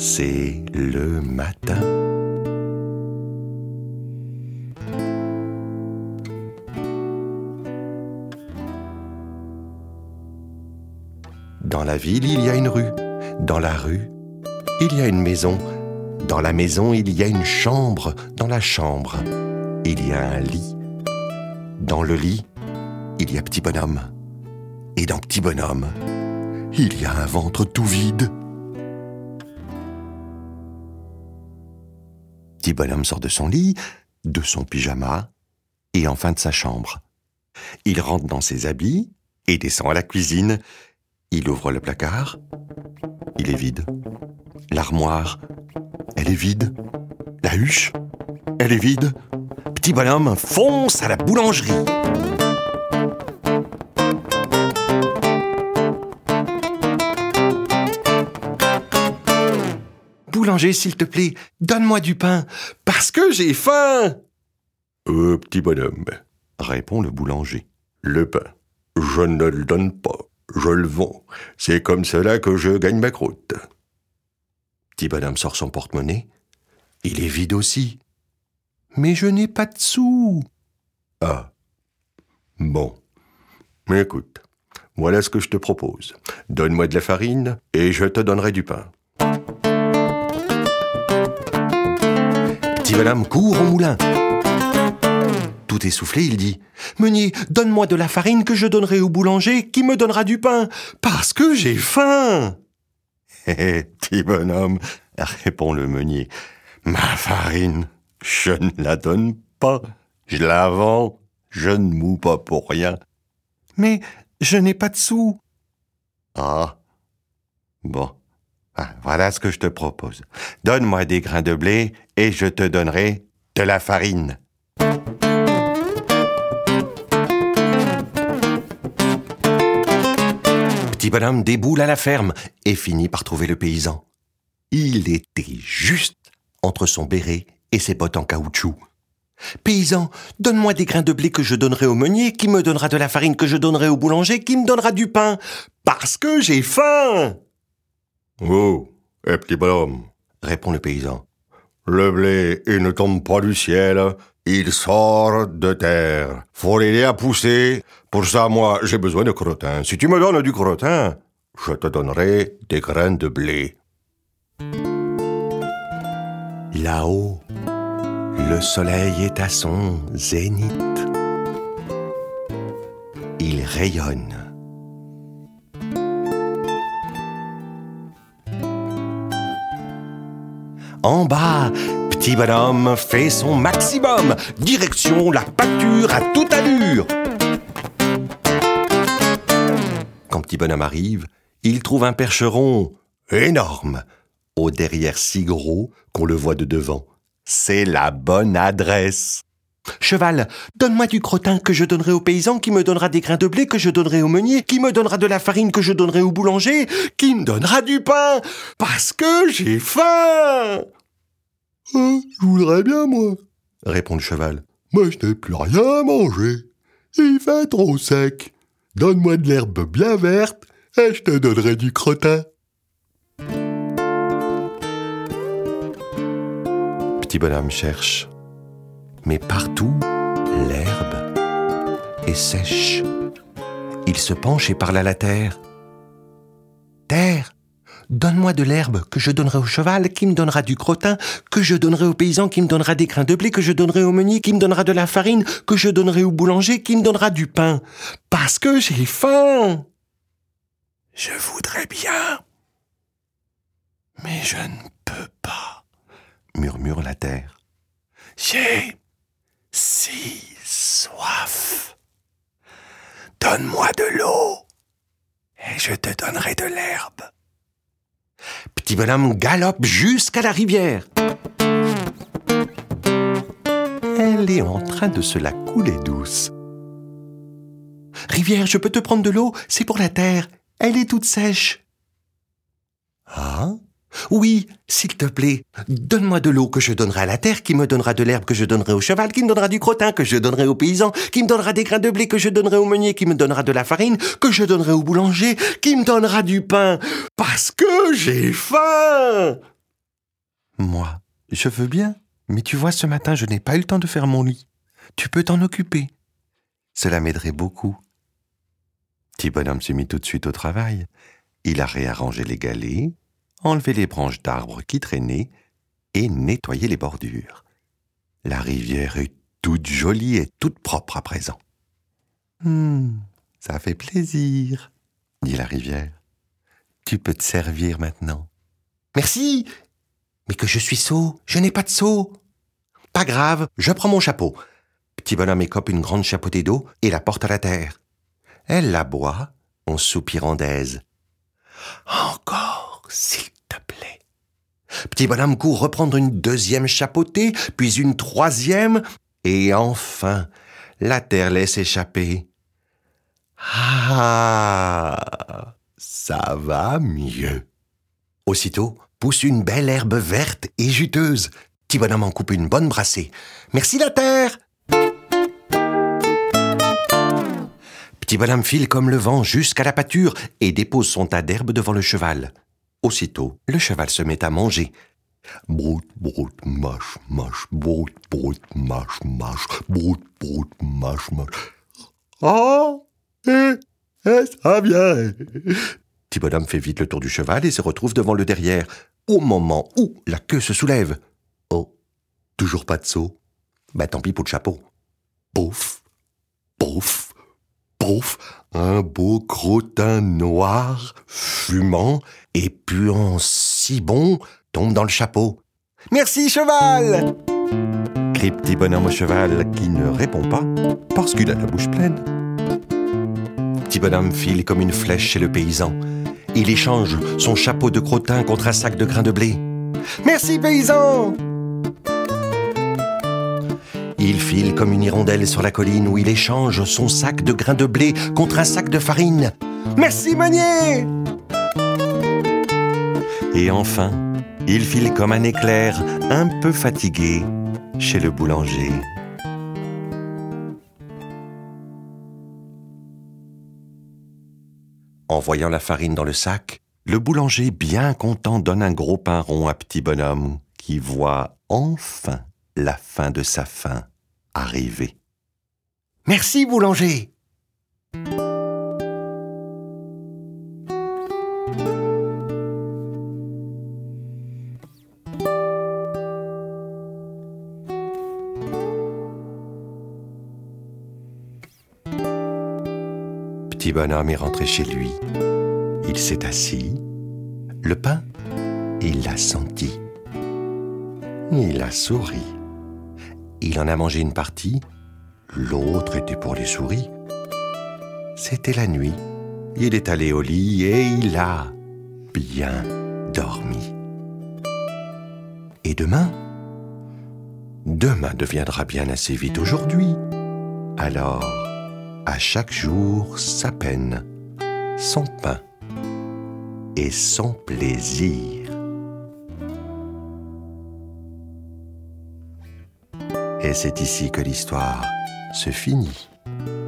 c'est le matin. Dans la ville, il y a une rue. Dans la rue, il y a une maison. Dans la maison, il y a une chambre. Dans la chambre, il y a un lit. Dans le lit, il y a Petit Bonhomme. Et dans Petit Bonhomme, il y a un ventre tout vide. Petit Bonhomme sort de son lit, de son pyjama et enfin de sa chambre. Il rentre dans ses habits et descend à la cuisine. Il ouvre le placard. Il est vide. L'armoire, elle est vide. La huche, elle est vide. Petit Bonhomme fonce à la boulangerie. Boulanger, s'il te plaît, donne-moi du pain, parce que j'ai faim. Petit bonhomme, répond le boulanger. Le pain, je ne le donne pas, je le vends. C'est comme cela que je gagne ma croûte. Petit bonhomme sort son porte-monnaie. Il est vide aussi. Mais je n'ai pas de sous. Ah, bon. Mais écoute, voilà ce que je te propose. Donne-moi de la farine et je te donnerai du pain. Petit bonhomme court au moulin. Tout essoufflé, il dit « Meunier, donne-moi de la farine que je donnerai au boulanger qui me donnera du pain, parce que j'ai faim !» Hé, petit bonhomme, répond le meunier, « Ma farine, je ne la donne pas, je la vends, je ne moue pas pour rien. »« Mais je n'ai pas de sous. »« Ah, bon. Voilà ce que je te propose. Donne-moi des grains de blé et je te donnerai de la farine. » Petit bonhomme déboule à la ferme et finit par trouver le paysan. Il était juste entre son béret et ses bottes en caoutchouc. « Paysan, donne-moi des grains de blé que je donnerai au meunier, qui me donnera de la farine que je donnerai au boulanger, qui me donnera du pain, parce que j'ai faim !» « Oh, petit bonhomme, répond le paysan, le blé, il ne tombe pas du ciel, il sort de terre. Faut l'aider à pousser. Pour ça, moi, j'ai besoin de crottin. Si tu me donnes du crottin, je te donnerai des grains de blé. » Là-haut, le soleil est à son zénith. Il rayonne. En bas, Petit bonhomme fait son maximum. Direction la pâture à toute allure. Quand Petit bonhomme arrive, il trouve un percheron énorme, au derrière si gros qu'on le voit de devant. C'est la bonne adresse. « Cheval, donne-moi du crottin que je donnerai au paysan, qui me donnera des grains de blé que je donnerai au meunier, qui me donnera de la farine que je donnerai au boulanger, qui me donnera du pain, parce que j'ai faim !»« Je voudrais bien, moi, » répond le cheval. « Mais je n'ai plus rien à manger. Il fait trop sec. Donne-moi de l'herbe bien verte et je te donnerai du crottin. » Petit bonhomme cherche. Mais partout, l'herbe est sèche. Il se penche et parle à la terre. « Terre, donne-moi de l'herbe que je donnerai au cheval, qui me donnera du crottin, que je donnerai au paysan, qui me donnera des grains de blé, que je donnerai au meunier, qui me donnera de la farine, que je donnerai au boulanger, qui me donnera du pain, parce que j'ai faim. »« Je voudrais bien, mais je ne peux pas, » murmure la terre. « J'ai si soif. Donne-moi de l'eau et je te donnerai de l'herbe. » Petit bonhomme galope jusqu'à la rivière. Elle est en train de se la couler douce. « Rivière, je peux te prendre de l'eau? C'est pour la terre. Elle est toute sèche. »« Ah ? Oui, s'il te plaît, donne-moi de l'eau que je donnerai à la terre, qui me donnera de l'herbe que je donnerai au cheval, qui me donnera du crottin que je donnerai au paysan, qui me donnera des grains de blé que je donnerai au meunier, qui me donnera de la farine que je donnerai au boulanger, qui me donnera du pain, parce que j'ai faim. » Moi, je veux bien, mais tu vois, ce matin, je n'ai pas eu le temps de faire mon lit. Tu peux t'en occuper. Cela m'aiderait beaucoup. Petit bonhomme s'est mis tout de suite au travail. Il a réarrangé les galets, enlevé les branches d'arbres qui traînaient et nettoyé les bordures. La rivière est toute jolie et toute propre à présent. Ça fait plaisir, dit la rivière. Tu peux te servir maintenant. Merci, mais que je suis sot, je n'ai pas de seau. Pas grave, je prends mon chapeau. Petit bonhomme écope une grande chapeautée d'eau et la porte à la terre. Elle la boit en soupirant d'aise. Encore, s'il te plaît. Petit bonhomme court reprendre une deuxième chapeautée, puis une troisième, et enfin, la terre laisse échapper. Ah, ça va mieux. Aussitôt, pousse une belle herbe verte et juteuse. Petit bonhomme en coupe une bonne brassée. Merci la terre! Petit bonhomme file comme le vent jusqu'à la pâture et dépose son tas d'herbe devant le cheval. Aussitôt, le cheval se met à manger. Brout, brout, mâche, mâche, brout, brout, mâche, mâche, brout, brout, mâche, mâche. Oh, ça vient. Petit bonhomme fait vite le tour du cheval et se retrouve devant le derrière, au moment où la queue se soulève. Oh, toujours pas de seau. Tant pis pour le chapeau. Pouf, pouf, pouf, un beau crottin noir, fumant et puant si bon, tombe dans le chapeau. « Merci, cheval !» crie petit bonhomme au cheval qui ne répond pas parce qu'il a la bouche pleine. Petit bonhomme file comme une flèche chez le paysan. Il échange son chapeau de crottin contre un sac de grains de blé. « Merci, paysan !» Il file comme une hirondelle sur la colline où il échange son sac de grains de blé contre un sac de farine. « Merci, meunier !» Et enfin, il file comme un éclair, un peu fatigué, chez le boulanger. En voyant la farine dans le sac, le boulanger, bien content, donne un gros pain rond à petit bonhomme qui voit enfin la fin de sa faim arriver. « Merci, boulanger !» Petit bonhomme est rentré chez lui. Il s'est assis. Le pain, il l'a senti. Il a souri. Il en a mangé une partie. L'autre était pour les souris. C'était la nuit. Il est allé au lit et il a bien dormi. Et demain? Demain deviendra bien assez vite aujourd'hui. Alors, à chaque jour sa peine, son pain et son plaisir. Et c'est ici que l'histoire se finit.